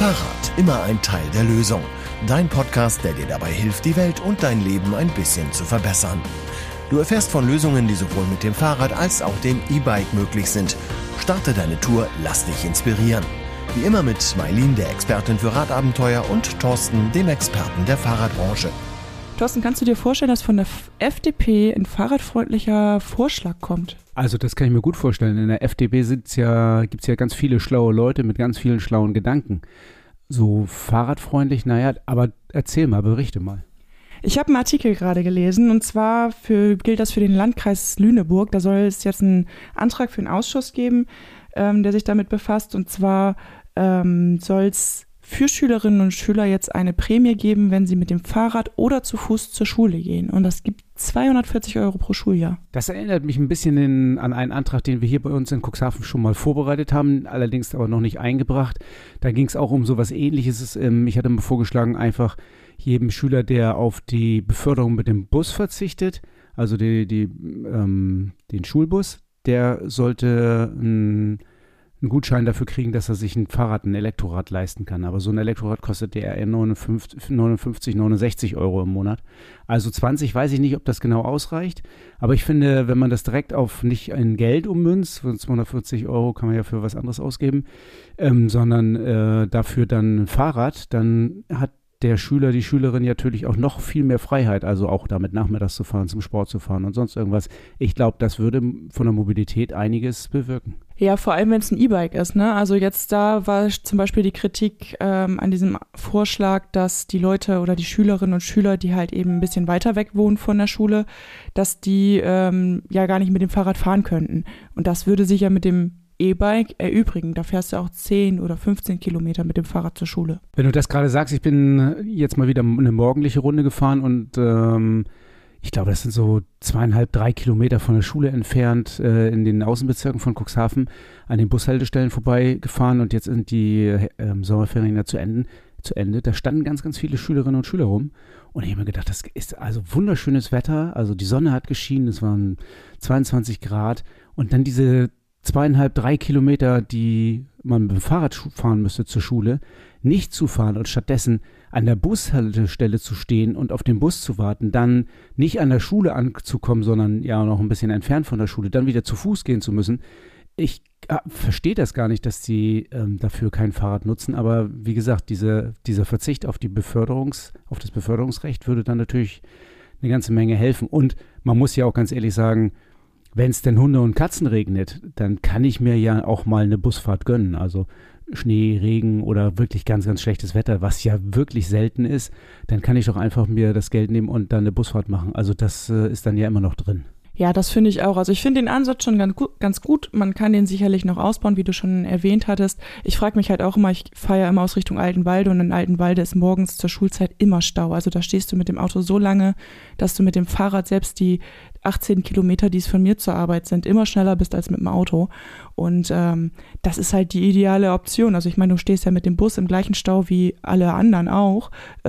Fahrrad, immer ein Teil der Lösung. Dein Podcast, der dir dabei hilft, die Welt und dein Leben ein bisschen zu verbessern. Du erfährst von Lösungen, die sowohl mit dem Fahrrad als auch dem E-Bike möglich sind. Starte deine Tour, lass dich inspirieren. Wie immer mit Mailin, der Expertin für Radabenteuer, und Thorsten, dem Experten der Fahrradbranche. Thorsten, kannst du dir vorstellen, dass von der FDP ein fahrradfreundlicher Vorschlag kommt? Also das kann ich mir gut vorstellen. In der FDP gibt es ja ganz viele schlaue Leute mit ganz vielen schlauen Gedanken. So fahrradfreundlich, naja, aber erzähl mal, berichte mal. Ich habe einen Artikel gerade gelesen, und zwar gilt das für den Landkreis Lüneburg. Da soll es jetzt einen Antrag für einen Ausschuss geben, der sich damit befasst. Und zwar soll es für Schülerinnen und Schüler jetzt eine Prämie geben, wenn sie mit dem Fahrrad oder zu Fuß zur Schule gehen. Und das gibt 240 € pro Schuljahr. Das erinnert mich ein bisschen an einen Antrag, den wir hier bei uns in Cuxhaven schon mal vorbereitet haben, allerdings aber noch nicht eingebracht. Da ging es auch um sowas Ähnliches. Ich hatte mal vorgeschlagen, einfach jedem Schüler, der auf die Beförderung mit dem Bus verzichtet, also den Schulbus, der sollte einen Gutschein dafür kriegen, dass er sich ein Elektrorad leisten kann. Aber so ein Elektrorad kostet der eher 59, 69 € im Monat. Also 20, weiß ich nicht, ob das genau ausreicht. Aber ich finde, wenn man das direkt nicht in Geld ummünzt, für 240 € kann man ja für was anderes ausgeben, sondern dafür dann ein Fahrrad, dann hat der Schüler, die Schülerin natürlich auch noch viel mehr Freiheit, also auch damit nachmittags zu fahren, zum Sport zu fahren und sonst irgendwas. Ich glaube, das würde von der Mobilität einiges bewirken. Ja, vor allem, wenn es ein E-Bike ist, ne? Also jetzt da war zum Beispiel die Kritik an diesem Vorschlag, dass die Leute oder die Schülerinnen und Schüler, die halt eben ein bisschen weiter weg wohnen von der Schule, dass die ja gar nicht mit dem Fahrrad fahren könnten. Und das würde sich ja mit dem E-Bike erübrigen. Da fährst du auch 10 oder 15 Kilometer mit dem Fahrrad zur Schule. Wenn du das gerade sagst, ich bin jetzt mal wieder eine morgendliche Runde gefahren und ich glaube, das sind so 2,5, 3 Kilometer von der Schule entfernt, in den Außenbezirken von Cuxhaven, an den Bushaltestellen vorbeigefahren, und jetzt sind die Sommerferien ja zu Ende. Da standen ganz, ganz viele Schülerinnen und Schüler rum, und ich habe mir gedacht, das ist also wunderschönes Wetter, also die Sonne hat geschienen, es waren 22 Grad, und dann diese 2,5, 3 Kilometer, die man mit dem Fahrrad fahren müsste zur Schule, nicht zu fahren und stattdessen an der Bushaltestelle zu stehen und auf den Bus zu warten, dann nicht an der Schule anzukommen, sondern ja noch ein bisschen entfernt von der Schule, dann wieder zu Fuß gehen zu müssen. Ich verstehe das gar nicht, dass die dafür kein Fahrrad nutzen, aber wie gesagt, dieser Verzicht auf auf das Beförderungsrecht würde dann natürlich eine ganze Menge helfen. Und man muss ja auch ganz ehrlich sagen, wenn es denn Hunde und Katzen regnet, dann kann ich mir ja auch mal eine Busfahrt gönnen. Also Schnee, Regen oder wirklich ganz, ganz schlechtes Wetter, was ja wirklich selten ist, dann kann ich doch einfach mir das Geld nehmen und dann eine Busfahrt machen. Also das ist dann ja immer noch drin. Ja, das finde ich auch. Also ich finde den Ansatz schon ganz gut. Man kann den sicherlich noch ausbauen, wie du schon erwähnt hattest. Ich frage mich halt auch immer, ich fahre ja immer aus Richtung Altenwalde, und in Altenwalde ist morgens zur Schulzeit immer Stau. Also da stehst du mit dem Auto so lange, dass du mit dem Fahrrad selbst die 18 Kilometer, die es von mir zur Arbeit sind, immer schneller bist als mit dem Auto. Und das ist halt die ideale Option. Also ich meine, du stehst ja mit dem Bus im gleichen Stau wie alle anderen auch.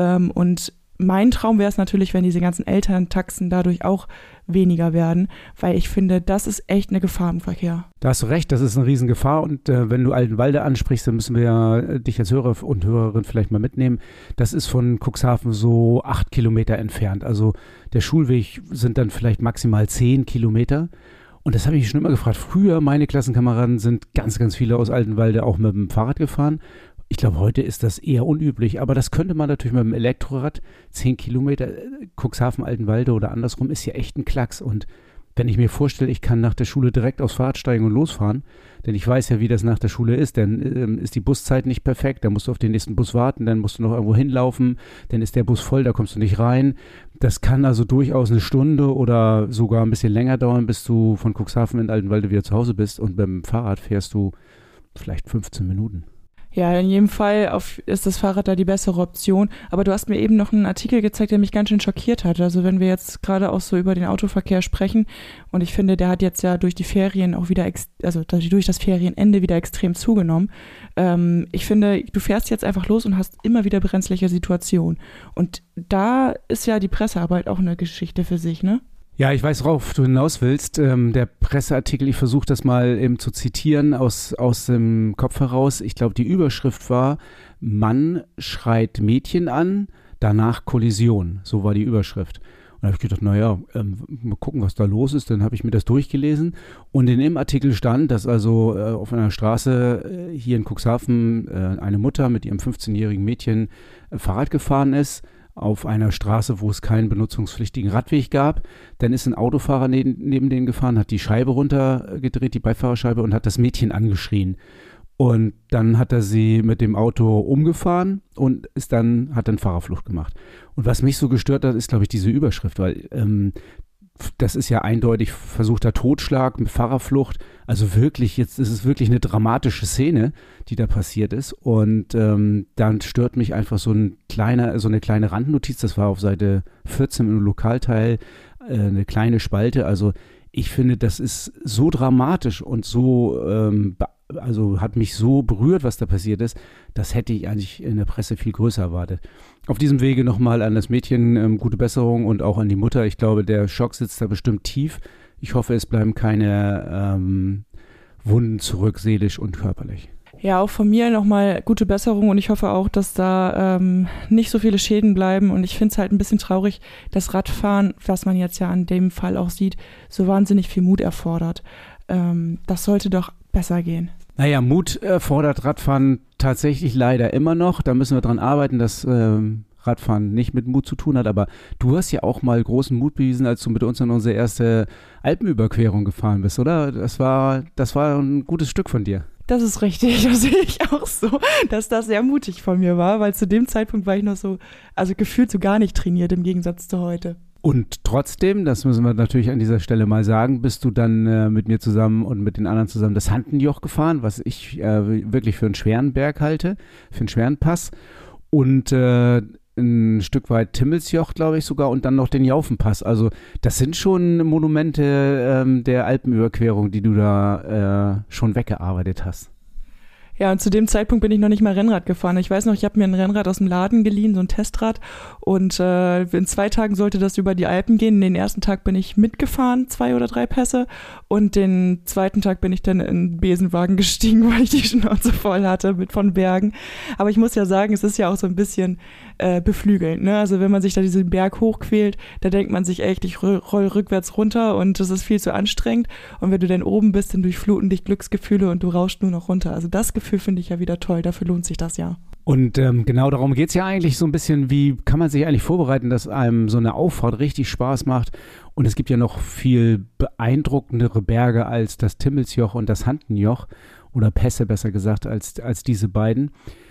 Und mein Traum wäre es natürlich, wenn diese ganzen Elterntaxen dadurch auch weniger werden, weil ich finde, das ist echt eine Gefahr im Verkehr. Da hast du recht, das ist eine Riesengefahr, und wenn du Altenwalde ansprichst, dann müssen wir ja dich als Hörer und Hörerin vielleicht mal mitnehmen. Das ist von Cuxhaven so 8 Kilometer entfernt, also der Schulweg sind dann vielleicht maximal 10 Kilometer. Und das habe ich mich schon immer gefragt. Früher, meine Klassenkameraden sind ganz, ganz viele aus Altenwalde auch mit dem Fahrrad gefahren. Ich glaube, heute ist das eher unüblich, aber das könnte man natürlich mit dem Elektrorad, 10 Kilometer, Cuxhaven, Altenwalde oder andersrum, ist ja echt ein Klacks. Und wenn ich mir vorstelle, ich kann nach der Schule direkt aufs Fahrrad steigen und losfahren, denn ich weiß ja, wie das nach der Schule ist, dann ist die Buszeit nicht perfekt, dann musst du auf den nächsten Bus warten, dann musst du noch irgendwo hinlaufen, dann ist der Bus voll, da kommst du nicht rein. Das kann also durchaus eine Stunde oder sogar ein bisschen länger dauern, bis du von Cuxhaven in Altenwalde wieder zu Hause bist, und beim Fahrrad fährst du vielleicht 15 Minuten. Ja, in jedem Fall ist das Fahrrad da die bessere Option. Aber du hast mir eben noch einen Artikel gezeigt, der mich ganz schön schockiert hat. Also wenn wir jetzt gerade auch so über den Autoverkehr sprechen, und ich finde, der hat jetzt ja durch die Ferien auch wieder, durch das Ferienende wieder extrem zugenommen. Ich finde, du fährst jetzt einfach los und hast immer wieder brenzliche Situationen. Und da ist ja die Pressearbeit auch eine Geschichte für sich, ne? Ja, ich weiß, worauf du hinaus willst. Der Presseartikel, ich versuche das mal eben zu zitieren aus dem Kopf heraus. Ich glaube, die Überschrift war: Mann schreit Mädchen an, danach Kollision. So war die Überschrift. Und da habe ich gedacht, naja, mal gucken, was da los ist. Dann habe ich mir das durchgelesen. Und in dem Artikel stand, dass also auf einer Straße hier in Cuxhaven eine Mutter mit ihrem 15-jährigen Mädchen Fahrrad gefahren ist, auf einer Straße, wo es keinen benutzungspflichtigen Radweg gab. Dann ist ein Autofahrer neben denen gefahren, hat die Scheibe runtergedreht, die Beifahrerscheibe, und hat das Mädchen angeschrien. Und dann hat er sie mit dem Auto umgefahren und hat dann Fahrerflucht gemacht. Und was mich so gestört hat, ist, glaube ich, diese Überschrift, weil das ist ja eindeutig versuchter Totschlag mit Fahrerflucht. Also wirklich, jetzt ist es wirklich eine dramatische Szene, die da passiert ist. Und dann stört mich einfach so eine kleine Randnotiz. Das war auf Seite 14 im Lokalteil, eine kleine Spalte. Also ich finde, das ist so dramatisch und so, also hat mich so berührt, was da passiert ist. Das hätte ich eigentlich in der Presse viel größer erwartet. Auf diesem Wege nochmal an das Mädchen gute Besserung und auch an die Mutter. Ich glaube, der Schock sitzt da bestimmt tief. Ich hoffe, es bleiben keine Wunden zurück, seelisch und körperlich. Ja, auch von mir nochmal gute Besserung und ich hoffe auch, dass da nicht so viele Schäden bleiben. Und ich finde es halt ein bisschen traurig, dass Radfahren, was man jetzt ja an dem Fall auch sieht, so wahnsinnig viel Mut erfordert. Das sollte doch besser gehen. Naja, Mut erfordert Radfahren tatsächlich leider immer noch. Da müssen wir dran arbeiten, dass Radfahren nicht mit Mut zu tun hat. Aber du hast ja auch mal großen Mut bewiesen, als du mit uns an unsere erste Alpenüberquerung gefahren bist, oder? Das war ein gutes Stück von dir. Das ist richtig, das sehe ich auch so, dass das sehr mutig von mir war, weil zu dem Zeitpunkt war ich noch so, also gefühlt so gar nicht trainiert im Gegensatz zu heute. Und trotzdem, das müssen wir natürlich an dieser Stelle mal sagen, bist du dann mit mir zusammen und mit den anderen zusammen das Hantenjoch gefahren, was ich wirklich für einen schweren Berg halte, für einen schweren Pass. Und ein Stück weit Timmelsjoch, glaube ich sogar, und dann noch den Jaufenpass. Also das sind schon Monumente der Alpenüberquerung, die du da schon weggearbeitet hast. Ja, und zu dem Zeitpunkt bin ich noch nicht mal Rennrad gefahren. Ich weiß noch, ich habe mir ein Rennrad aus dem Laden geliehen, so ein Testrad. Und in 2 Tagen sollte das über die Alpen gehen. Den ersten Tag bin ich mitgefahren, 2 oder 3 Pässe. Und den zweiten Tag bin ich dann in den Besenwagen gestiegen, weil ich die Schnauze voll hatte von Bergen. Aber ich muss ja sagen, es ist ja auch so ein bisschen beflügelnd, ne? Also wenn man sich da diesen Berg hochquält, da denkt man sich echt, ich roll rückwärts runter und das ist viel zu anstrengend. Und wenn du dann oben bist, dann durchfluten dich Glücksgefühle und du rauschst nur noch runter. Also das Gefühl finde ich ja wieder toll, dafür lohnt sich das ja. Und genau darum geht es ja eigentlich so ein bisschen, wie kann man sich eigentlich vorbereiten, dass einem so eine Auffahrt richtig Spaß macht. Und es gibt ja noch viel beeindruckendere Berge als das Timmelsjoch und das Hantenjoch oder Pässe besser gesagt als diese beiden.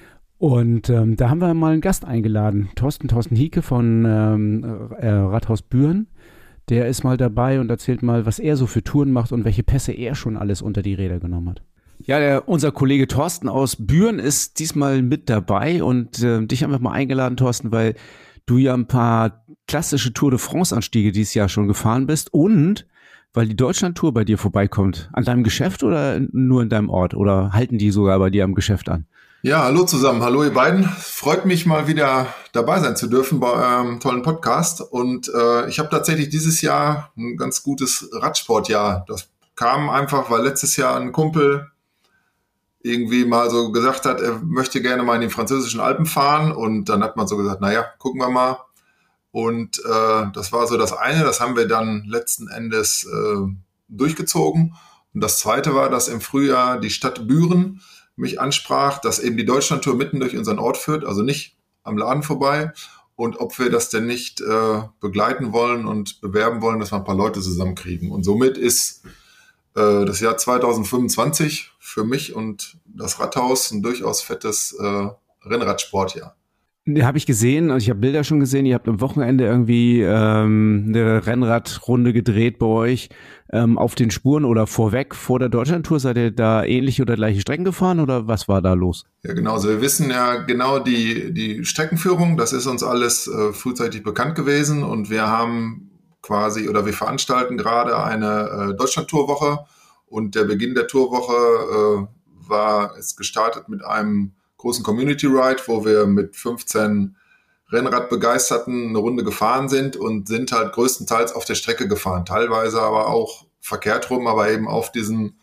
Und da haben wir mal einen Gast eingeladen, Thorsten Hieke von Rathaus Büren. Der ist mal dabei und erzählt mal, was er so für Touren macht und welche Pässe er schon alles unter die Räder genommen hat. Ja, unser Kollege Thorsten aus Büren ist diesmal mit dabei und dich haben wir mal eingeladen, Thorsten, weil du ja ein paar klassische Tour de France-Anstiege dieses Jahr schon gefahren bist und weil die Deutschland-Tour bei dir vorbeikommt. An deinem Geschäft oder nur in deinem Ort? Oder halten die sogar bei dir am Geschäft an? Ja, hallo zusammen. Hallo ihr beiden. Freut mich mal wieder dabei sein zu dürfen bei eurem tollen Podcast. Und ich habe tatsächlich dieses Jahr ein ganz gutes Radsportjahr. Das kam einfach, weil letztes Jahr ein Kumpel irgendwie mal so gesagt hat, er möchte gerne mal in die französischen Alpen fahren. Und dann hat man so gesagt, naja, gucken wir mal. Und das war so das eine, das haben wir dann letzten Endes durchgezogen. Und das zweite war, dass im Frühjahr die Stadt Büren mich ansprach, dass eben die Deutschlandtour mitten durch unseren Ort führt, also nicht am Laden vorbei. Und ob wir das denn nicht begleiten wollen und bewerben wollen, dass wir ein paar Leute zusammenkriegen. Und somit ist das Jahr 2025 für mich und das Rathaus ein durchaus fettes Rennradsportjahr. Habe ich gesehen, also ich habe Bilder schon gesehen, ihr habt am Wochenende irgendwie eine Rennradrunde gedreht bei euch auf den Spuren oder vor der Deutschlandtour. Seid ihr da ähnliche oder gleiche Strecken gefahren oder was war da los? Ja, genau. Also wir wissen ja genau die Streckenführung. Das ist uns alles frühzeitig bekannt gewesen und wir haben wir veranstalten gerade eine Deutschlandtourwoche und der Beginn der Tourwoche ist gestartet mit einem großen Community Ride, wo wir mit 15 Rennradbegeisterten eine Runde gefahren sind und sind halt größtenteils auf der Strecke gefahren, teilweise aber auch verkehrt rum, aber eben auf diesen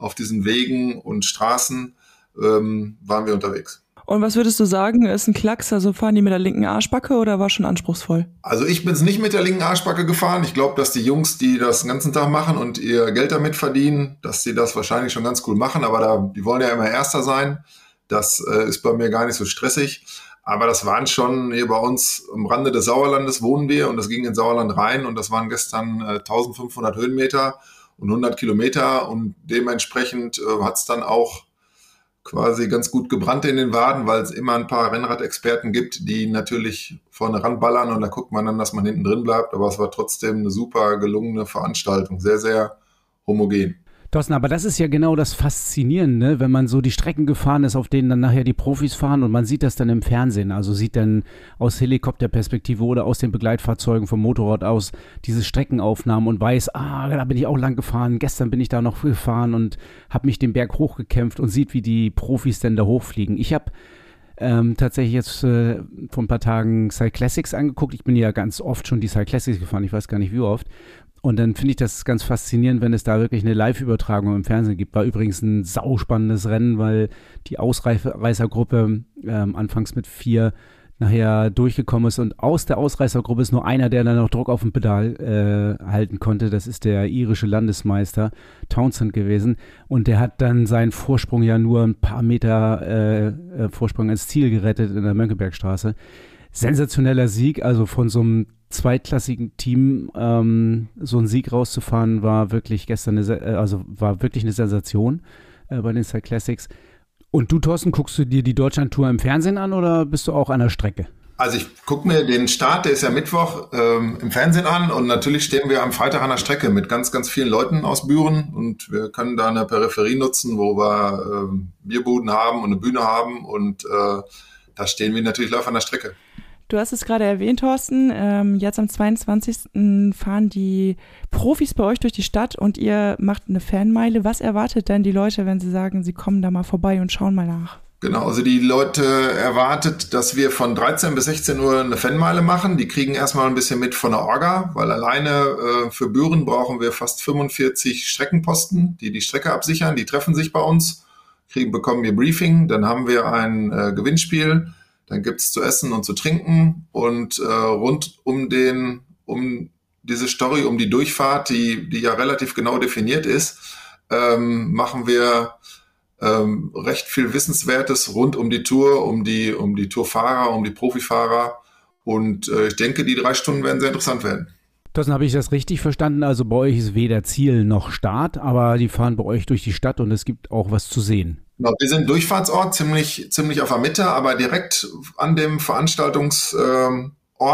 Wegen und Straßen waren wir unterwegs. Und was würdest du sagen, ist ein Klacks, also fahren die mit der linken Arschbacke oder war schon anspruchsvoll? Also ich bin es nicht mit der linken Arschbacke gefahren. Ich glaube, dass die Jungs, die das den ganzen Tag machen und ihr Geld damit verdienen, dass sie das wahrscheinlich schon ganz cool machen, aber die wollen ja immer Erster sein. Das ist bei mir gar nicht so stressig. Aber das waren schon hier bei uns am Rande des Sauerlandes wohnen wir und das ging ins Sauerland rein und das waren gestern 1500 Höhenmeter und 100 Kilometer und dementsprechend hat es dann auch quasi ganz gut gebrannt in den Waden, weil es immer ein paar Rennradexperten gibt, die natürlich vorne ranballern und da guckt man dann, dass man hinten drin bleibt. Aber es war trotzdem eine super gelungene Veranstaltung, sehr, sehr homogen. Thorsten, aber das ist ja genau das Faszinierende, wenn man so die Strecken gefahren ist, auf denen dann nachher die Profis fahren und man sieht das dann im Fernsehen, also sieht dann aus Helikopterperspektive oder aus den Begleitfahrzeugen vom Motorrad aus diese Streckenaufnahmen und weiß, da bin ich auch lang gefahren, gestern bin ich da noch gefahren und habe mich den Berg hochgekämpft und sieht, wie die Profis denn da hochfliegen. Ich habe tatsächlich jetzt vor ein paar Tagen Cyclassics angeguckt. Ich bin ja ganz oft schon die Cyclassics gefahren, ich weiß gar nicht wie oft. Und dann finde ich das ganz faszinierend, wenn es da wirklich eine Live-Übertragung im Fernsehen gibt. War übrigens ein sauspannendes Rennen, weil die Ausreißergruppe anfangs mit 4 nachher durchgekommen ist. Und aus der Ausreißergruppe ist nur einer, der dann noch Druck auf dem Pedal halten konnte. Das ist der irische Landesmeister Townsend gewesen. Und der hat dann seinen Vorsprung ja nur ein paar Meter Vorsprung ins Ziel gerettet in der Mönckebergstraße. Sensationeller Sieg, also von so einem zweitklassigen Team so einen Sieg rauszufahren, war wirklich gestern war wirklich eine Sensation bei den Cyclassics. Und du, Thorsten, guckst du dir die Deutschlandtour im Fernsehen an oder bist du auch an der Strecke? Also ich gucke mir den Start, der ist ja Mittwoch, im Fernsehen an und natürlich stehen wir am Freitag an der Strecke mit ganz, ganz vielen Leuten aus Büren und wir können da eine Peripherie nutzen, wo wir Bierbuden haben und eine Bühne haben und da stehen wir natürlich live an der Strecke. Du hast es gerade erwähnt, Thorsten, jetzt am 22. fahren die Profis bei euch durch die Stadt und ihr macht eine Fanmeile. Was erwartet denn die Leute, wenn sie sagen, sie kommen da mal vorbei und schauen mal nach? Genau, also die Leute erwartet, dass wir von 13 bis 16 Uhr eine Fanmeile machen. Die kriegen erstmal ein bisschen mit von der Orga, weil alleine für Büren brauchen wir fast 45 Streckenposten, die Strecke absichern. Die treffen sich bei uns, bekommen ihr Briefing, dann haben wir ein Gewinnspiel. Dann gibt's zu essen und zu trinken und rund um diese Story, um die Durchfahrt, die ja relativ genau definiert ist, machen wir recht viel Wissenswertes rund um die Tour, um die Tourfahrer, um die Profifahrer und ich denke, die 3 Stunden werden sehr interessant werden. Thorsten, habe ich das richtig verstanden? Also bei euch ist weder Ziel noch Start, aber die fahren bei euch durch die Stadt und es gibt auch was zu sehen. Genau, wir sind Durchfahrtsort, ziemlich auf der Mitte, aber direkt an dem Veranstaltungsort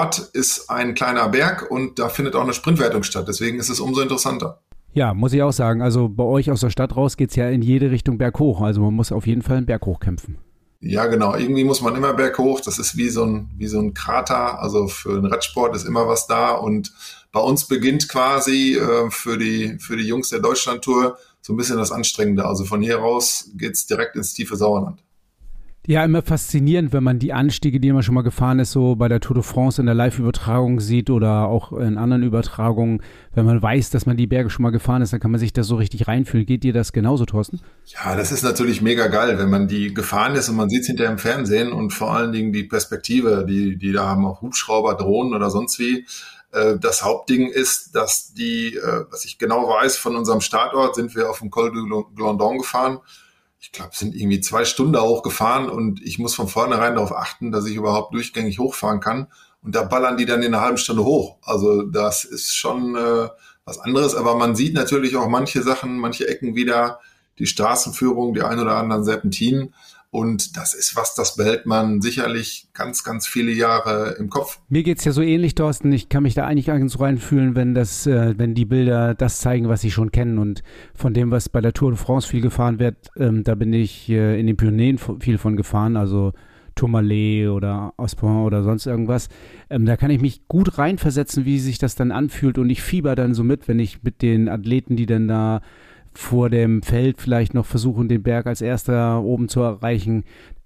ist ein kleiner Berg und da findet auch eine Sprintwertung statt. Deswegen ist es umso interessanter. Ja, muss ich auch sagen. Also bei euch aus der Stadt raus geht's ja in jede Richtung berghoch. Also man muss auf jeden Fall einen Berg hochkämpfen. Ja, genau. Irgendwie muss man immer berghoch. Das ist wie so ein Krater. Also für den Radsport ist immer was da. Und bei uns beginnt quasi für die Jungs der Deutschlandtour so ein bisschen das Anstrengende. Also von hier raus geht's direkt ins tiefe Sauerland. Ja, immer faszinierend, wenn man die Anstiege, die man schon mal gefahren ist, so bei der Tour de France in der Live-Übertragung sieht oder auch in anderen Übertragungen. Wenn man weiß, dass man die Berge schon mal gefahren ist, dann kann man sich da so richtig reinfühlen. Geht dir das genauso, Thorsten? Ja, das ist natürlich mega geil, wenn man die gefahren ist und man sieht es hinterher im Fernsehen und vor allen Dingen die Perspektive, die da haben, auch Hubschrauber, Drohnen oder sonst wie. Das Hauptding ist, dass was ich genau weiß, von unserem Startort sind wir auf dem Col du Glandon gefahren. Ich glaube, sind irgendwie 2 Stunden da hochgefahren und ich muss von vornherein darauf achten, dass ich überhaupt durchgängig hochfahren kann. Und da ballern die dann in einer halben Stunde hoch. Also das ist schon was anderes. Aber man sieht natürlich auch manche Sachen, manche Ecken wieder, die Straßenführung, die ein oder anderen Serpentinen. Und das ist was, das behält man sicherlich ganz, ganz viele Jahre im Kopf. Mir geht's ja so ähnlich, Thorsten. Ich kann mich da eigentlich ganz reinfühlen, wenn die Bilder das zeigen, was sie schon kennen. Und von dem, was bei der Tour de France viel gefahren wird, da bin ich in den Pyrenäen viel von gefahren, also Tourmalet oder Aspin oder sonst irgendwas. Da kann ich mich gut reinversetzen, wie sich das dann anfühlt. Und ich fieber dann so mit, wenn ich mit den Athleten, die dann da vor dem Feld vielleicht noch versuchen, den Berg als erster oben zu erreichen,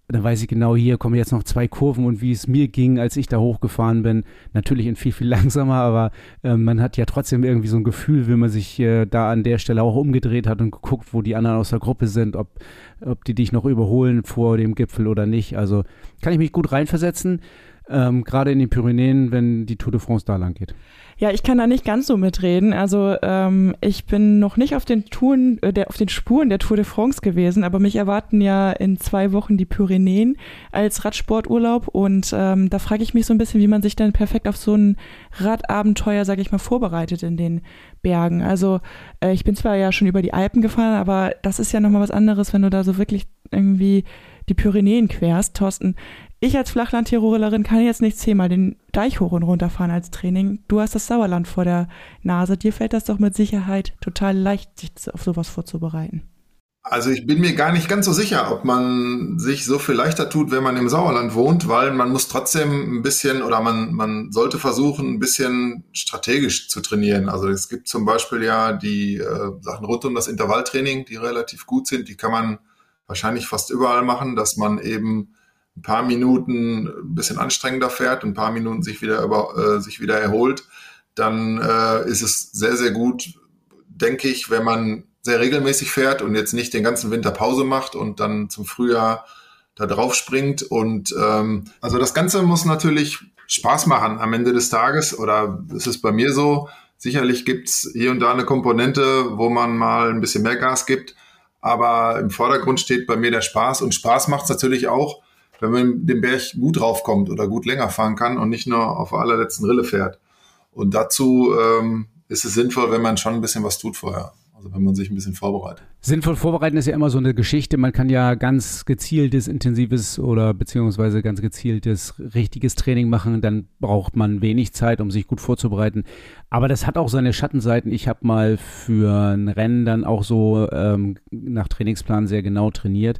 dann weiß ich genau, hier kommen jetzt noch 2 Kurven und wie es mir ging, als ich da hochgefahren bin. Natürlich in viel, viel langsamer, aber man hat ja trotzdem irgendwie so ein Gefühl, wenn man sich da an der Stelle auch umgedreht hat und geguckt, wo die anderen aus der Gruppe sind, ob die dich noch überholen vor dem Gipfel oder nicht. Also kann ich mich gut reinversetzen, gerade in den Pyrenäen, wenn die Tour de France da lang geht. Ja, ich kann da nicht ganz so mitreden. Also ich bin noch nicht auf den Spuren der Tour de France gewesen, aber mich erwarten ja in 2 Wochen die Pyrenäen als Radsporturlaub und da frage ich mich so ein bisschen, wie man sich dann perfekt auf so ein Radabenteuer, sage ich mal, vorbereitet in den Bergen. Also ich bin zwar ja schon über die Alpen gefahren, aber das ist ja nochmal was anderes, wenn du da so wirklich irgendwie die Pyrenäen querst. Thorsten, ich als Flachland-Tirolerin kann jetzt nicht 10-mal den Deich hoch und runter fahren als Training. Du hast das Sauerland vor der Nase. Dir fällt das doch mit Sicherheit total leicht, sich auf sowas vorzubereiten. Also ich bin mir gar nicht ganz so sicher, ob man sich so viel leichter tut, wenn man im Sauerland wohnt, weil man muss trotzdem ein bisschen oder man sollte versuchen, ein bisschen strategisch zu trainieren. Also es gibt zum Beispiel ja die Sachen rund um das Intervalltraining, die relativ gut sind. Die kann man wahrscheinlich fast überall machen, dass man eben ein paar Minuten ein bisschen anstrengender fährt, ein paar Minuten sich wieder erholt. Dann ist es sehr, sehr gut, denke ich, wenn man sehr regelmäßig fährt und jetzt nicht den ganzen Winter Pause macht und dann zum Frühjahr da drauf springt. Und also das Ganze muss natürlich Spaß machen am Ende des Tages, oder ist es bei mir so. Sicherlich gibt's hier und da eine Komponente, wo man mal ein bisschen mehr Gas gibt, aber im Vordergrund steht bei mir der Spaß. Und Spaß macht's natürlich auch, wenn man den Berg gut raufkommt oder gut länger fahren kann und nicht nur auf der allerletzten Rille fährt. Und dazu ist es sinnvoll, wenn man schon ein bisschen was tut vorher. Also wenn man sich ein bisschen vorbereitet. Sinnvoll vorbereiten ist ja immer so eine Geschichte. Man kann ja ganz gezieltes, intensives oder beziehungsweise ganz gezieltes, richtiges Training machen. Dann braucht man wenig Zeit, um sich gut vorzubereiten. Aber das hat auch seine Schattenseiten. Ich habe mal für ein Rennen dann auch so nach Trainingsplan sehr genau trainiert.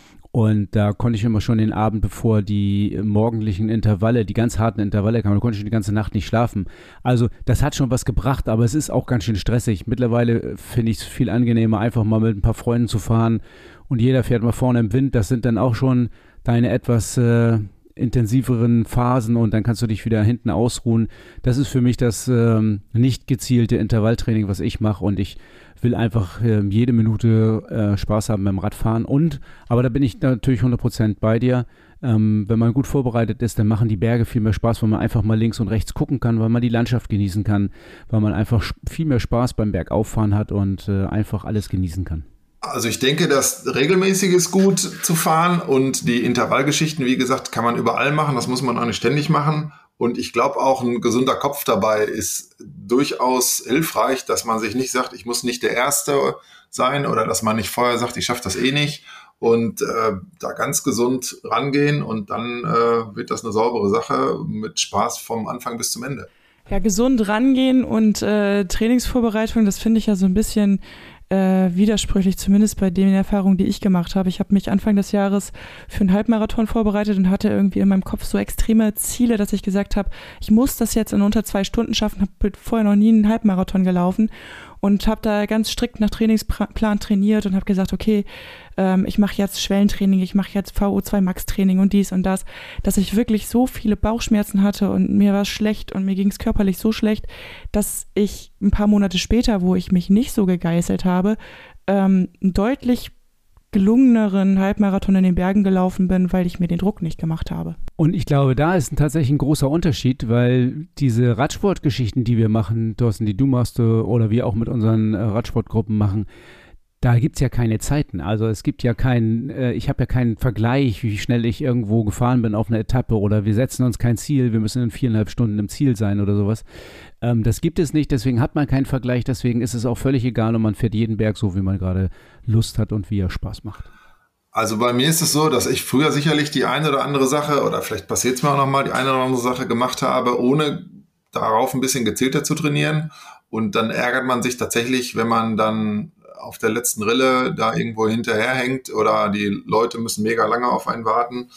Und da konnte ich immer schon den Abend, bevor die morgendlichen Intervalle, die ganz harten Intervalle kamen, da konnte ich die ganze Nacht nicht schlafen. Also das hat schon was gebracht, aber es ist auch ganz schön stressig. Mittlerweile finde ich es viel angenehmer, einfach mal mit ein paar Freunden zu fahren und jeder fährt mal vorne im Wind. Das sind dann auch schon deine etwas intensiveren Phasen und dann kannst du dich wieder hinten ausruhen. Das ist für mich das nicht gezielte Intervalltraining, was ich mache, und ich will einfach jede Minute Spaß haben beim Radfahren. Aber da bin ich natürlich 100% bei dir. Wenn man gut vorbereitet ist, dann machen die Berge viel mehr Spaß, weil man einfach mal links und rechts gucken kann, weil man die Landschaft genießen kann, weil man einfach viel mehr Spaß beim Bergauffahren hat und einfach alles genießen kann. Also ich denke, das Regelmäßige ist gut zu fahren und die Intervallgeschichten, wie gesagt, kann man überall machen. Das muss man auch nicht ständig machen. Und ich glaube auch, ein gesunder Kopf dabei ist durchaus hilfreich, dass man sich nicht sagt, ich muss nicht der Erste sein, oder dass man nicht vorher sagt, ich schaffe das eh nicht, und da ganz gesund rangehen, und dann wird das eine saubere Sache mit Spaß vom Anfang bis zum Ende. Ja, gesund rangehen und Trainingsvorbereitung, das finde ich ja so ein bisschen widersprüchlich, zumindest bei den Erfahrungen, die ich gemacht habe. Ich habe mich Anfang des Jahres für einen Halbmarathon vorbereitet und hatte irgendwie in meinem Kopf so extreme Ziele, dass ich gesagt habe, ich muss das jetzt in unter 2 Stunden schaffen, habe vorher noch nie einen Halbmarathon gelaufen und habe da ganz strikt nach Trainingsplan trainiert und habe gesagt, okay, ich mache jetzt Schwellentraining, ich mache jetzt VO2 Max Training und dies und das, dass ich wirklich so viele Bauchschmerzen hatte und mir war es schlecht und mir ging es körperlich so schlecht, dass ich ein paar Monate später, wo ich mich nicht so gegeißelt habe, einen deutlich gelungeneren Halbmarathon in den Bergen gelaufen bin, weil ich mir den Druck nicht gemacht habe. Und ich glaube, da ist tatsächlich ein großer Unterschied, weil diese Radsportgeschichten, die wir machen, Thorsten, die du machst oder wir auch mit unseren Radsportgruppen machen, da gibt es ja keine Zeiten. Also es gibt ja ich habe ja keinen Vergleich, wie schnell ich irgendwo gefahren bin auf einer Etappe, oder wir setzen uns kein Ziel, wir müssen in 4,5 Stunden im Ziel sein oder sowas. Das gibt es nicht, deswegen hat man keinen Vergleich, deswegen ist es auch völlig egal und man fährt jeden Berg so, wie man gerade Lust hat und wie er Spaß macht. Also bei mir ist es so, dass ich früher sicherlich die eine oder andere Sache, oder vielleicht passiert es mir auch nochmal, die eine oder andere Sache gemacht habe, ohne darauf ein bisschen gezielter zu trainieren. Und dann ärgert man sich tatsächlich, wenn man dann auf der letzten Rille da irgendwo hinterherhängt oder die Leute müssen mega lange auf einen warten.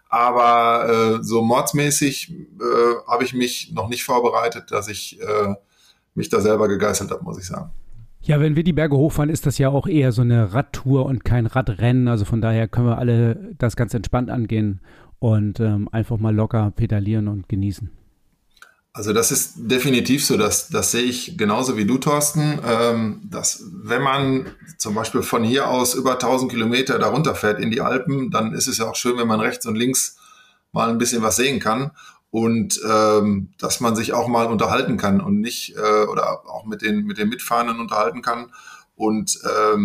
Aber so mordsmäßig habe ich mich noch nicht vorbereitet, dass ich mich da selber gegeißelt habe, muss ich sagen. Ja, wenn wir die Berge hochfahren, ist das ja auch eher so eine Radtour und kein Radrennen. Also von daher können wir alle das ganz entspannt angehen und einfach mal locker pedalieren und genießen. Also das ist definitiv so, das sehe ich genauso wie du, Thorsten, dass wenn man zum Beispiel von hier aus über 1000 Kilometer da runterfährt in die Alpen, dann ist es ja auch schön, wenn man rechts und links mal ein bisschen was sehen kann und dass man sich auch mal unterhalten kann und nicht oder auch mit den Mitfahrenden unterhalten kann und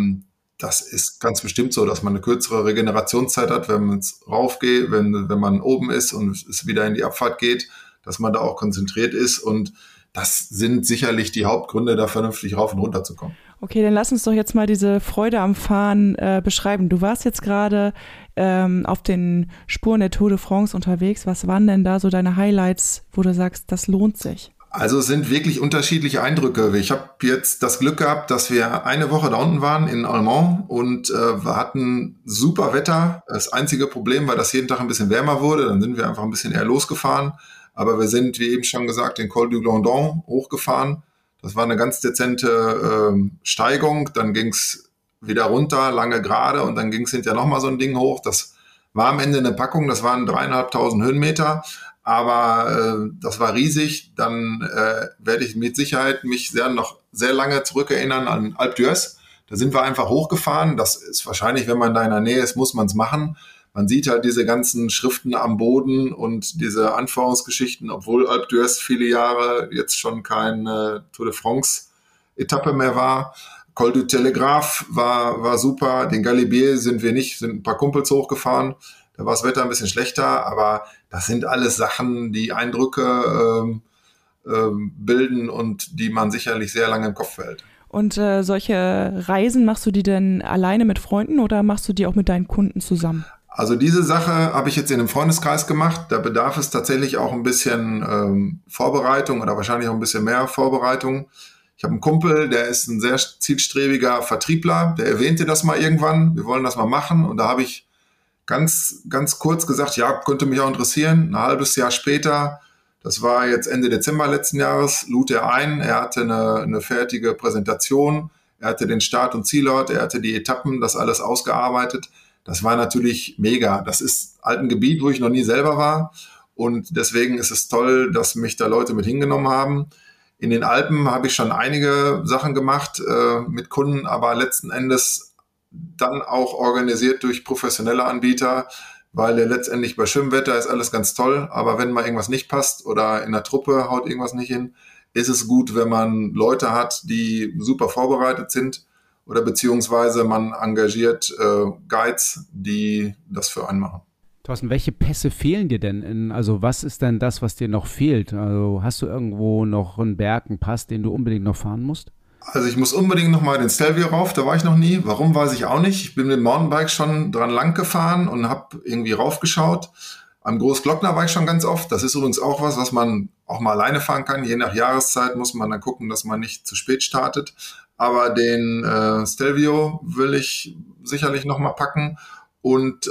das ist ganz bestimmt so, dass man eine kürzere Regenerationszeit hat, wenn man raufgeht, wenn man oben ist und es wieder in die Abfahrt geht, dass man da auch konzentriert ist und das sind sicherlich die Hauptgründe, da vernünftig rauf und runter zu kommen. Okay, dann lass uns doch jetzt mal diese Freude am Fahren beschreiben. Du warst jetzt gerade auf den Spuren der Tour de France unterwegs. Was waren denn da so deine Highlights, wo du sagst, das lohnt sich? Also es sind wirklich unterschiedliche Eindrücke. Ich habe jetzt das Glück gehabt, dass wir eine Woche da unten waren in Almond und wir hatten super Wetter. Das einzige Problem war, dass jeden Tag ein bisschen wärmer wurde. Dann sind wir einfach ein bisschen eher losgefahren. Aber wir sind, wie eben schon gesagt, den Col du Glandon hochgefahren. Das war eine ganz dezente Steigung. Dann ging es wieder runter, lange gerade. Und dann ging es hinterher nochmal so ein Ding hoch. Das war am Ende eine Packung. Das waren 3.500 Höhenmeter. Aber das war riesig. Dann werde ich mit Sicherheit mich noch sehr lange zurückerinnern an Alpe d'Huez. Da sind wir einfach hochgefahren. Das ist wahrscheinlich, wenn man da in der Nähe ist, muss man es machen. Man sieht halt diese ganzen Schriften am Boden und diese Anfahrungsgeschichten, obwohl Alpe d'Huez viele Jahre jetzt schon keine Tour de France-Etappe mehr war. Col du Telegraphe war super. Den Galibier sind ein paar Kumpels hochgefahren. Da war das Wetter ein bisschen schlechter, aber das sind alles Sachen, die Eindrücke bilden und die man sicherlich sehr lange im Kopf behält. Und solche Reisen, machst du die denn alleine mit Freunden oder machst du die auch mit deinen Kunden zusammen? Also diese Sache habe ich jetzt in einem Freundeskreis gemacht. Da bedarf es tatsächlich auch ein bisschen Vorbereitung oder wahrscheinlich auch ein bisschen mehr Vorbereitung. Ich habe einen Kumpel, der ist ein sehr zielstrebiger Vertriebler. Der erwähnte das mal irgendwann. Wir wollen das mal machen. Und da habe ich ganz, ganz kurz gesagt, ja, könnte mich auch interessieren. Ein halbes Jahr später, das war jetzt Ende Dezember letzten Jahres, lud er ein. Er hatte eine fertige Präsentation. Er hatte den Start- und Zielort. Er hatte die Etappen, das alles ausgearbeitet. Das war natürlich mega. Das ist halt ein Gebiet, wo ich noch nie selber war. Und deswegen ist es toll, dass mich da Leute mit hingenommen haben. In den Alpen habe ich schon einige Sachen gemacht mit Kunden, aber letzten Endes dann auch organisiert durch professionelle Anbieter, weil letztendlich bei schönem Wetter ist alles ganz toll. Aber wenn mal irgendwas nicht passt oder in der Truppe haut irgendwas nicht hin, ist es gut, wenn man Leute hat, die super vorbereitet sind. Oder beziehungsweise man engagiert Guides, die das für einen machen. Thorsten, welche Pässe fehlen dir denn? Also was ist denn das, was dir noch fehlt? Also hast du irgendwo noch einen Berg, einen Pass, den du unbedingt noch fahren musst? Also ich muss unbedingt noch mal den Stelvio rauf, da war ich noch nie. Warum, weiß ich auch nicht. Ich bin mit dem Mountainbike schon dran lang gefahren und habe irgendwie raufgeschaut. Am Großglockner war ich schon ganz oft. Das ist übrigens auch was man auch mal alleine fahren kann. Je nach Jahreszeit muss man dann gucken, dass man nicht zu spät startet. Aber den Stelvio will ich sicherlich noch mal packen und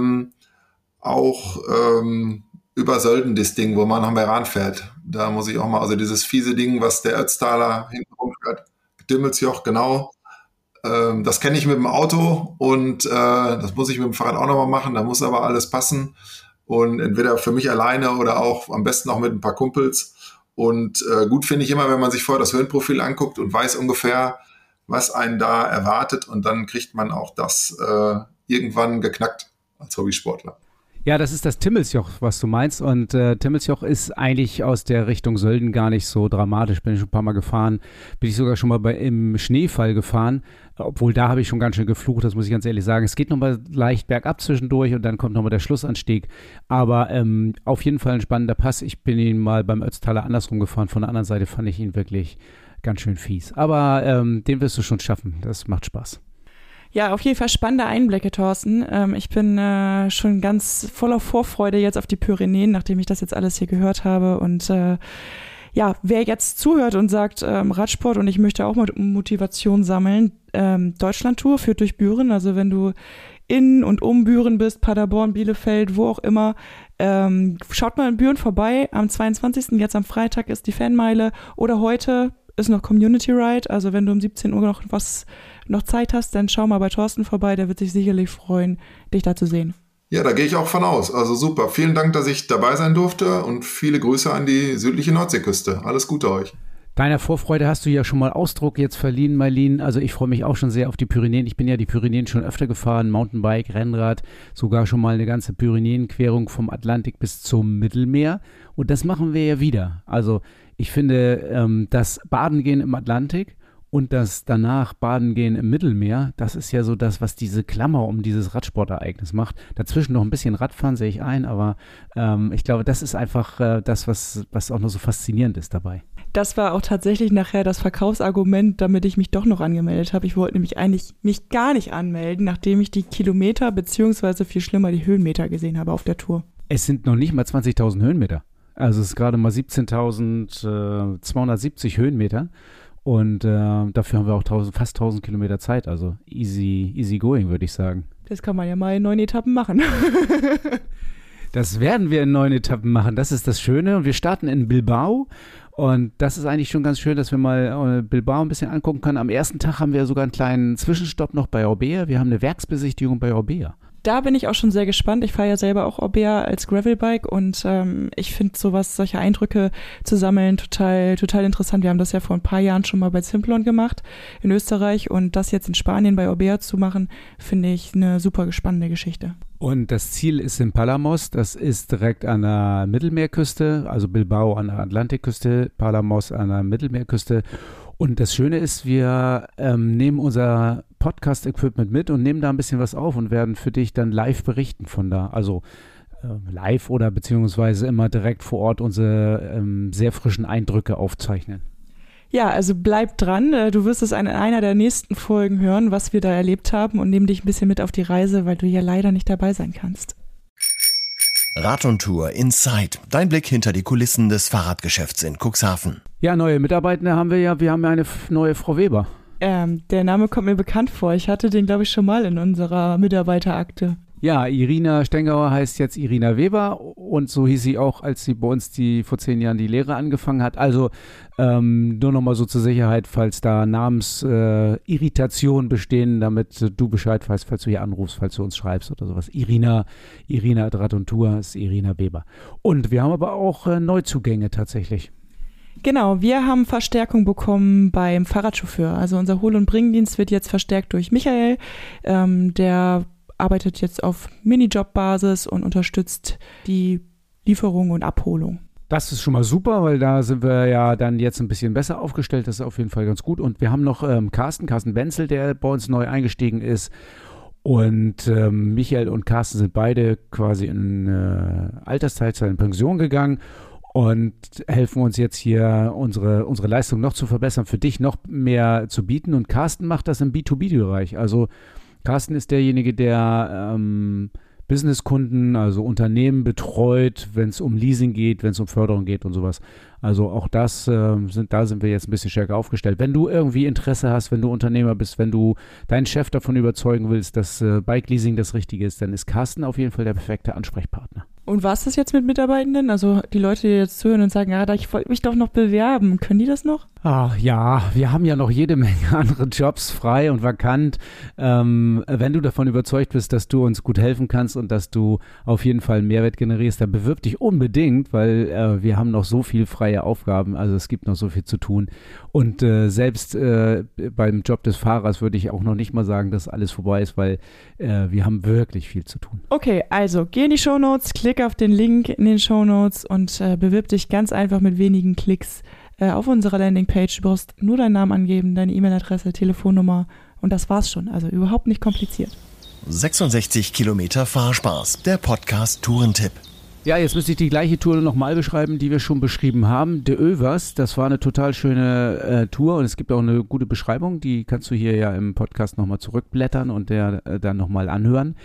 auch über Sölden das Ding, wo man nach Meran fährt. Da muss ich auch mal, also dieses fiese Ding, was der Ötztaler hinten rumfährt, Dimmelsjoch, genau. Das kenne ich mit dem Auto und das muss ich mit dem Fahrrad auch noch mal machen. Da muss aber alles passen und entweder für mich alleine oder auch am besten auch mit ein paar Kumpels. Und gut finde ich immer, wenn man sich vorher das Höhenprofil anguckt und weiß ungefähr, was einen da erwartet. Und dann kriegt man auch das irgendwann geknackt als Hobbysportler. Ja, das ist das Timmelsjoch, was du meinst. Und Timmelsjoch ist eigentlich aus der Richtung Sölden gar nicht so dramatisch. Bin ich schon ein paar Mal gefahren. Bin ich sogar schon mal im Schneefall gefahren. Obwohl, da habe ich schon ganz schön geflucht, das muss ich ganz ehrlich sagen. Es geht nochmal leicht bergab zwischendurch und dann kommt nochmal der Schlussanstieg. Aber auf jeden Fall ein spannender Pass. Ich bin ihn mal beim Ötztaler andersrum gefahren. Von der anderen Seite fand ich ihn wirklich ganz schön fies. Aber den wirst du schon schaffen. Das macht Spaß. Ja, auf jeden Fall spannende Einblicke, Thorsten. Ich bin schon ganz voller Vorfreude jetzt auf die Pyrenäen, nachdem ich das jetzt alles hier gehört habe. Und ja, wer jetzt zuhört und sagt Radsport und ich möchte auch mal Motivation sammeln, Deutschlandtour führt durch Büren. Also wenn du in und um Büren bist, Paderborn, Bielefeld, wo auch immer, schaut mal in Büren vorbei. Am 22. jetzt am Freitag ist die Fanmeile oder heute ist noch Community Ride, also wenn du um 17 Uhr noch Zeit hast, dann schau mal bei Thorsten vorbei, der wird sich sicherlich freuen, dich da zu sehen. Ja, da gehe ich auch von aus. Also super. Vielen Dank, dass ich dabei sein durfte und viele Grüße an die südliche Nordseeküste. Alles Gute euch. Deiner Vorfreude hast du ja schon mal Ausdruck jetzt verliehen, Marlene. Also ich freue mich auch schon sehr auf die Pyrenäen. Ich bin ja die Pyrenäen schon öfter gefahren, Mountainbike, Rennrad, sogar schon mal eine ganze Pyrenäenquerung vom Atlantik bis zum Mittelmeer. Und das machen wir ja wieder. Also ich finde, das Baden gehen im Atlantik und das danach Baden gehen im Mittelmeer, das ist ja so das, was diese Klammer um dieses Radsportereignis macht. Dazwischen noch ein bisschen Radfahren sehe ich ein, aber ich glaube, das ist einfach das, was auch noch so faszinierend ist dabei. Das war auch tatsächlich nachher das Verkaufsargument, damit ich mich doch noch angemeldet habe. Ich wollte nämlich eigentlich mich gar nicht anmelden, nachdem ich die Kilometer beziehungsweise viel schlimmer die Höhenmeter gesehen habe auf der Tour. Es sind noch nicht mal 20.000 Höhenmeter. Also es ist gerade mal 17.270 Höhenmeter. Und dafür haben wir auch fast 1000 Kilometer Zeit. Also easy going, würde ich sagen. Das kann man ja mal in 9 Etappen machen. Das werden wir in 9 Etappen machen. Das ist das Schöne. Und wir starten in Bilbao. Und das ist eigentlich schon ganz schön, dass wir mal Bilbao ein bisschen angucken können. Am ersten Tag haben wir sogar einen kleinen Zwischenstopp noch bei Orbea. Wir haben eine Werksbesichtigung bei Orbea. Da bin ich auch schon sehr gespannt. Ich fahre ja selber auch Orbea als Gravelbike und ich finde solche Eindrücke zu sammeln total interessant. Wir haben das ja vor ein paar Jahren schon mal bei Simplon gemacht in Österreich und das jetzt in Spanien bei Orbea zu machen, finde ich eine super spannende Geschichte. Und das Ziel ist in Palamos, das ist direkt an der Mittelmeerküste, also Bilbao an der Atlantikküste, Palamos an der Mittelmeerküste. Und das Schöne ist, wir nehmen unser Podcast-Equipment mit und nehmen da ein bisschen was auf und werden für dich dann live berichten von da. Also live oder beziehungsweise immer direkt vor Ort unsere sehr frischen Eindrücke aufzeichnen. Ja, also bleib dran. Du wirst es in einer der nächsten Folgen hören, was wir da erlebt haben und nehmen dich ein bisschen mit auf die Reise, weil du ja leider nicht dabei sein kannst. Rad und Tour Inside. Dein Blick hinter die Kulissen des Fahrradgeschäfts in Cuxhaven. Ja, neue Mitarbeitende haben wir ja. Wir haben ja eine neue Frau Weber. Der Name kommt mir bekannt vor. Ich hatte den, glaube ich, schon mal in unserer Mitarbeiterakte. Ja, Irina Stengauer heißt jetzt Irina Weber und so hieß sie auch, als sie bei uns vor 10 Jahren die Lehre angefangen hat. Also nur nochmal so zur Sicherheit, falls da Namensirritationen bestehen, damit du Bescheid weißt, falls du hier anrufst, falls du uns schreibst oder sowas. Irina Rad und Tour ist Irina Weber. Und wir haben aber auch Neuzugänge tatsächlich. Genau, wir haben Verstärkung bekommen beim Fahrradchauffeur. Also unser Hol- und Bringdienst wird jetzt verstärkt durch Michael, der arbeitet jetzt auf Minijob-Basis und unterstützt die Lieferung und Abholung. Das ist schon mal super, weil da sind wir ja dann jetzt ein bisschen besser aufgestellt. Das ist auf jeden Fall ganz gut. Und wir haben noch Carsten Benzel, der bei uns neu eingestiegen ist. Und Michael und Carsten sind beide quasi in Altersteilzeit in Pension gegangen und helfen uns jetzt hier, unsere Leistung noch zu verbessern, für dich noch mehr zu bieten. Und Carsten macht das im B2B-Bereich. Also Carsten ist derjenige, der Businesskunden, also Unternehmen betreut, wenn es um Leasing geht, wenn es um Förderung geht und sowas. Also auch da sind wir jetzt ein bisschen stärker aufgestellt. Wenn du irgendwie Interesse hast, wenn du Unternehmer bist, wenn du deinen Chef davon überzeugen willst, dass Bike-Leasing das Richtige ist, dann ist Carsten auf jeden Fall der perfekte Ansprechpartner. Und was ist das jetzt mit Mitarbeitenden? Also die Leute, die jetzt zuhören und sagen, ja, ich wollte mich doch noch bewerben. Können die das noch? Ach ja, wir haben ja noch jede Menge andere Jobs frei und vakant. Wenn du davon überzeugt bist, dass du uns gut helfen kannst und dass du auf jeden Fall einen Mehrwert generierst, dann bewirb dich unbedingt, weil wir haben noch so viel freie Aufgaben. Also es gibt noch so viel zu tun. Und selbst beim Job des Fahrers würde ich auch noch nicht mal sagen, dass alles vorbei ist, weil wir haben wirklich viel zu tun. Okay, also geh in die Shownotes, klick auf den Link in den Shownotes und bewirb dich ganz einfach mit wenigen Klicks auf unserer Landingpage. Du brauchst nur deinen Namen angeben, deine E-Mail-Adresse, Telefonnummer und das war's schon. Also überhaupt nicht kompliziert. 66 Kilometer Fahrspaß, der Podcast Tourentipp. Ja, jetzt müsste ich die gleiche Tour nochmal beschreiben, die wir schon beschrieben haben. De Övers, das war eine total schöne Tour und es gibt auch eine gute Beschreibung, die kannst du hier ja im Podcast nochmal zurückblättern und der dann nochmal anhören.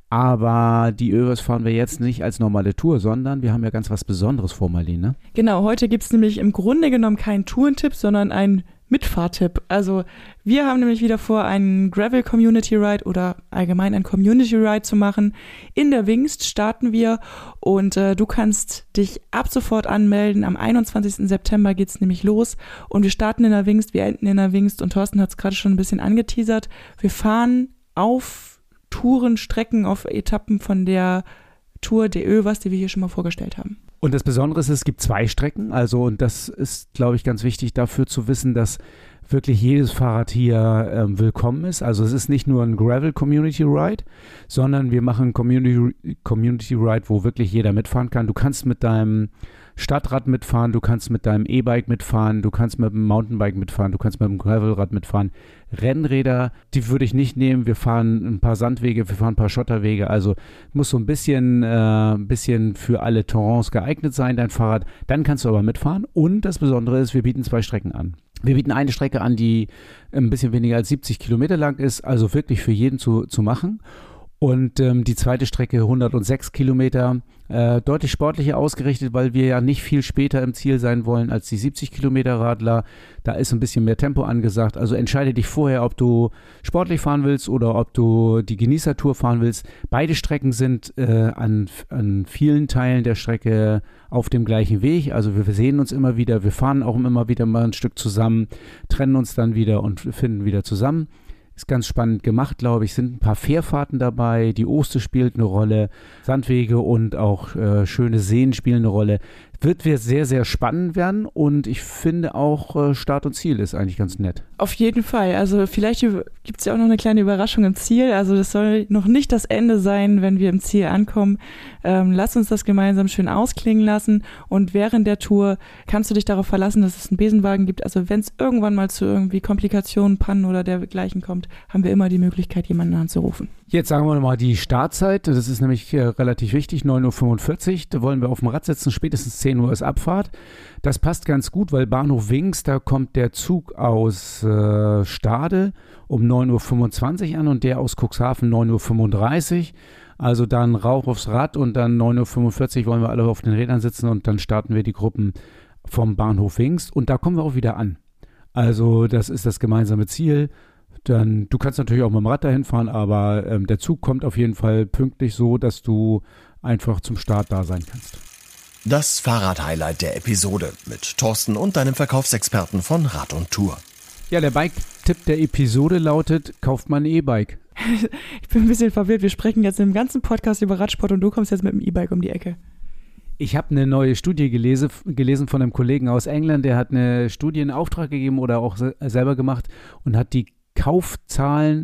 Aber die Övers fahren wir jetzt nicht als normale Tour, sondern wir haben ja ganz was Besonderes vor, Marlene. Genau, heute gibt es nämlich im Grunde genommen keinen Tourentipp, sondern einen Mitfahrtipp. Also wir haben nämlich wieder vor, einen Gravel Community Ride oder allgemein einen Community Ride zu machen. In der Wingst starten wir und du kannst dich ab sofort anmelden. Am 21. September geht es nämlich los und wir starten in der Wingst, wir enden in der Wingst und Thorsten hat es gerade schon ein bisschen angeteasert. Wir fahren auf Tourenstrecken, auf Etappen von der Tour de Övers, die wir hier schon mal vorgestellt haben. Und das Besondere ist, es gibt 2 Strecken, also und das ist, glaube ich, ganz wichtig dafür zu wissen, dass wirklich jedes Fahrrad hier willkommen ist. Also es ist nicht nur ein Gravel Community Ride, sondern wir machen einen Community Ride, wo wirklich jeder mitfahren kann. Du kannst mit deinem Stadtrad mitfahren, du kannst mit deinem E-Bike mitfahren, du kannst mit dem Mountainbike mitfahren, du kannst mit dem Gravelrad mitfahren. Rennräder, die würde ich nicht nehmen. Wir fahren ein paar Sandwege, wir fahren ein paar Schotterwege. Also muss so ein bisschen für alle Terrains geeignet sein, dein Fahrrad. Dann kannst du aber mitfahren. Und das Besondere ist, wir bieten 2 Strecken an. Wir bieten eine Strecke an, die ein bisschen weniger als 70 Kilometer lang ist, also wirklich für jeden zu machen. Und die zweite Strecke 106 Kilometer, deutlich sportlicher ausgerichtet, weil wir ja nicht viel später im Ziel sein wollen als die 70 Kilometer Radler. Da ist ein bisschen mehr Tempo angesagt. Also entscheide dich vorher, ob du sportlich fahren willst oder ob du die Genießertour fahren willst. Beide Strecken sind an vielen Teilen der Strecke auf dem gleichen Weg. Also wir sehen uns immer wieder, wir fahren auch immer wieder mal ein Stück zusammen, trennen uns dann wieder und finden wieder zusammen. Ist ganz spannend gemacht, glaube ich. Sind ein paar Fährfahrten dabei. Die Oste spielt eine Rolle. Sandwege und auch schöne Seen spielen eine Rolle. Wird sehr, sehr spannend werden und ich finde auch Start und Ziel ist eigentlich ganz nett. Auf jeden Fall. Also vielleicht gibt es ja auch noch eine kleine Überraschung im Ziel. Also das soll noch nicht das Ende sein, wenn wir im Ziel ankommen. Lass uns das gemeinsam schön ausklingen lassen und während der Tour kannst du dich darauf verlassen, dass es einen Besenwagen gibt. Also wenn es irgendwann mal zu irgendwie Komplikationen, Pannen oder dergleichen kommt, haben wir immer die Möglichkeit, jemanden anzurufen. Jetzt sagen wir mal die Startzeit. Das ist nämlich relativ wichtig, 9:45 Uhr. Da wollen wir auf dem Rad sitzen, spätestens 10 Uhr ist Abfahrt. Das passt ganz gut, weil Bahnhof Wingst, da kommt der Zug aus Stade um 9:25 Uhr an und der aus Cuxhaven 9:35 Uhr. Also dann Rauch aufs Rad und dann 9:45 Uhr wollen wir alle auf den Rädern sitzen und dann starten wir die Gruppen vom Bahnhof Wingst und da kommen wir auch wieder an. Also das ist das gemeinsame Ziel. Dann, du kannst natürlich auch mit dem Rad dahin fahren, aber der Zug kommt auf jeden Fall pünktlich so, dass du einfach zum Start da sein kannst. Das Fahrrad-Highlight der Episode mit Thorsten und deinem Verkaufsexperten von Rad und Tour. Ja, der Bike-Tipp der Episode lautet, kauft mal ein E-Bike. Ich bin ein bisschen verwirrt. Wir sprechen jetzt im ganzen Podcast über Radsport und du kommst jetzt mit dem E-Bike um die Ecke. Ich habe eine neue Studie gelesen von einem Kollegen aus England, der hat eine Studie in Auftrag gegeben oder auch selber gemacht und hat die Kaufzahlen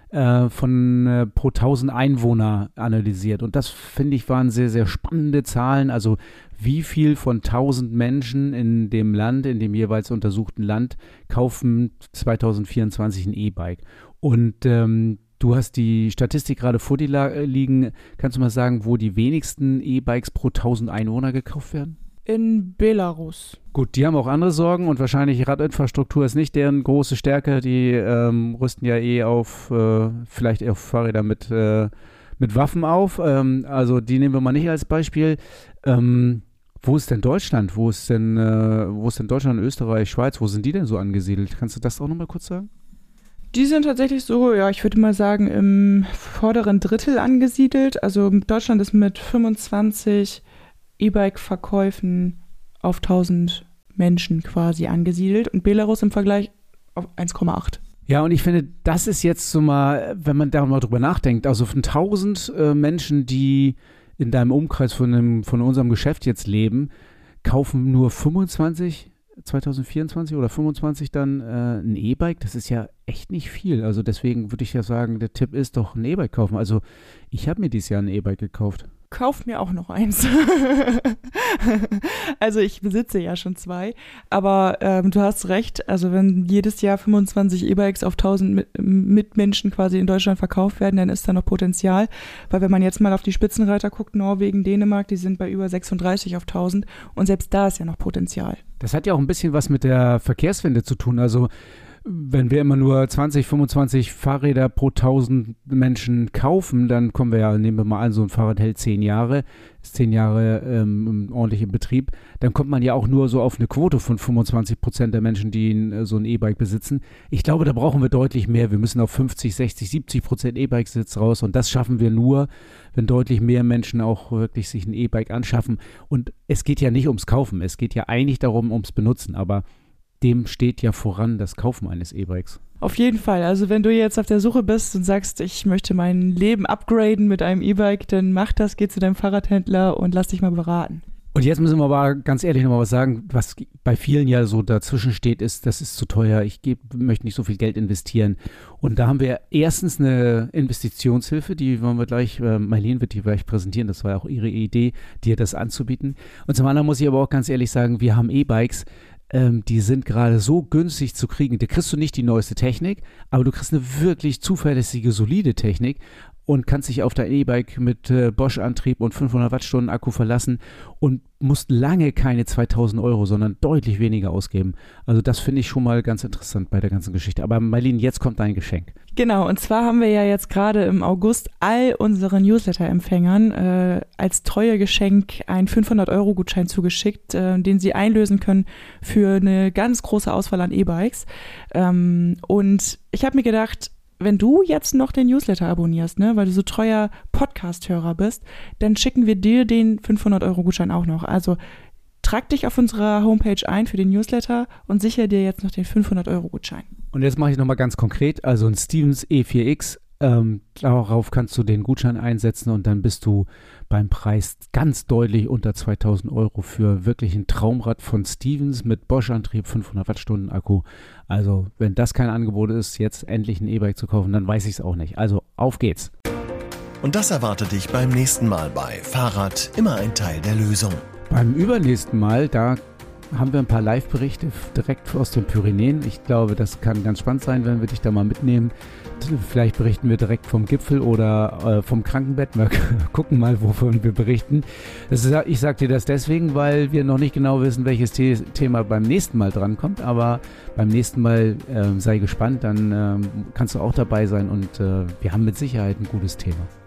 von pro 1000 Einwohner analysiert. Und das, finde ich, waren sehr, sehr spannende Zahlen. Also wie viel von 1000 Menschen in dem Land, in dem jeweils untersuchten Land, kaufen 2024 ein E-Bike. Und du hast die Statistik gerade vor dir liegen. Kannst du mal sagen, wo die wenigsten E-Bikes pro 1000 Einwohner gekauft werden? In Belarus. Gut, die haben auch andere Sorgen und wahrscheinlich Radinfrastruktur ist nicht deren große Stärke. Die rüsten ja auf, vielleicht eher auf Fahrräder mit Waffen auf. Also die nehmen wir mal nicht als Beispiel. Wo ist denn Deutschland? Wo ist denn Deutschland, Österreich, Schweiz? Wo sind die denn so angesiedelt? Kannst du das auch nochmal kurz sagen? Die sind tatsächlich so, ja, ich würde mal sagen, im vorderen Drittel angesiedelt. Also Deutschland ist mit 25 E-Bike-Verkäufen auf 1000 Menschen quasi angesiedelt und Belarus im Vergleich auf 1,8. Ja, und ich finde, das ist jetzt so mal, wenn man da mal drüber nachdenkt, also von 1000 Menschen, die in deinem Umkreis von unserem Geschäft jetzt leben, kaufen nur 25 2024 oder 25 dann ein E-Bike. Das ist ja echt nicht viel. Also deswegen würde ich ja sagen, der Tipp ist doch ein E-Bike kaufen. Also ich habe mir dieses Jahr ein E-Bike gekauft. Kauf mir auch noch eins. Also ich besitze ja schon 2, aber du hast recht, also wenn jedes Jahr 25 E-Bikes auf 1000 Mitmenschen quasi in Deutschland verkauft werden, dann ist da noch Potenzial, weil wenn man jetzt mal auf die Spitzenreiter guckt, Norwegen, Dänemark, die sind bei über 36 auf 1000 und selbst da ist ja noch Potenzial. Das hat ja auch ein bisschen was mit der Verkehrswende zu tun, also wenn wir immer nur 20, 25 Fahrräder pro 1000 Menschen kaufen, dann kommen wir ja, nehmen wir mal an, so ein Fahrrad hält 10 Jahre, ist 10 Jahre ordentlich im Betrieb, dann kommt man ja auch nur so auf eine Quote von 25% der Menschen, die so ein E-Bike besitzen. Ich glaube, da brauchen wir deutlich mehr. Wir müssen auf 50, 60, 70% E-Bike-Sitz raus und das schaffen wir nur, wenn deutlich mehr Menschen auch wirklich sich ein E-Bike anschaffen. Und es geht ja nicht ums Kaufen, es geht ja eigentlich darum, ums Benutzen, aber dem steht ja voran das Kaufen eines E-Bikes. Auf jeden Fall. Also wenn du jetzt auf der Suche bist und sagst, ich möchte mein Leben upgraden mit einem E-Bike, dann mach das, geh zu deinem Fahrradhändler und lass dich mal beraten. Und jetzt müssen wir aber ganz ehrlich nochmal was sagen, was bei vielen ja so dazwischen steht, ist, das ist zu teuer, ich möchte nicht so viel Geld investieren. Und da haben wir erstens eine Investitionshilfe, die wollen wir gleich, Marlene wird die gleich präsentieren, das war ja auch ihre Idee, dir das anzubieten. Und zum anderen muss ich aber auch ganz ehrlich sagen, wir haben E-Bikes, die sind gerade so günstig zu kriegen. Da kriegst du nicht die neueste Technik, aber du kriegst eine wirklich zuverlässige, solide Technik und kannst dich auf dein E-Bike mit Bosch-Antrieb und 500 Wattstunden Akku verlassen und musst lange keine 2.000 Euro, sondern deutlich weniger ausgeben. Also das finde ich schon mal ganz interessant bei der ganzen Geschichte. Aber Marlene, jetzt kommt dein Geschenk. Genau, und zwar haben wir ja jetzt gerade im August all unseren Newsletter-Empfängern als Treuegeschenk einen 500-Euro-Gutschein zugeschickt, den sie einlösen können für eine ganz große Auswahl an E-Bikes. Und ich habe mir gedacht, wenn du jetzt noch den Newsletter abonnierst, ne, weil du so treuer Podcast-Hörer bist, dann schicken wir dir den 500-Euro-Gutschein auch noch. Also trag dich auf unserer Homepage ein für den Newsletter und sichere dir jetzt noch den 500-Euro-Gutschein. Und jetzt mache ich nochmal ganz konkret, also ein Stevens E4X, darauf kannst du den Gutschein einsetzen und dann bist du beim Preis ganz deutlich unter 2.000 Euro für wirklich ein Traumrad von Stevens mit Bosch-Antrieb, 500 Wattstunden Akku. Also wenn das kein Angebot ist, jetzt endlich ein E-Bike zu kaufen, dann weiß ich es auch nicht. Also auf geht's. Und das erwartet dich beim nächsten Mal bei Fahrrad, immer ein Teil der Lösung. Beim übernächsten Mal, da haben wir ein paar Live-Berichte direkt aus den Pyrenäen. Ich glaube, das kann ganz spannend sein, wenn wir dich da mal mitnehmen. Vielleicht berichten wir direkt vom Gipfel oder vom Krankenbett. Wir gucken mal, wovon wir berichten. Ich sage dir das deswegen, weil wir noch nicht genau wissen, welches Thema beim nächsten Mal drankommt. Aber beim nächsten Mal sei gespannt, dann kannst du auch dabei sein und wir haben mit Sicherheit ein gutes Thema.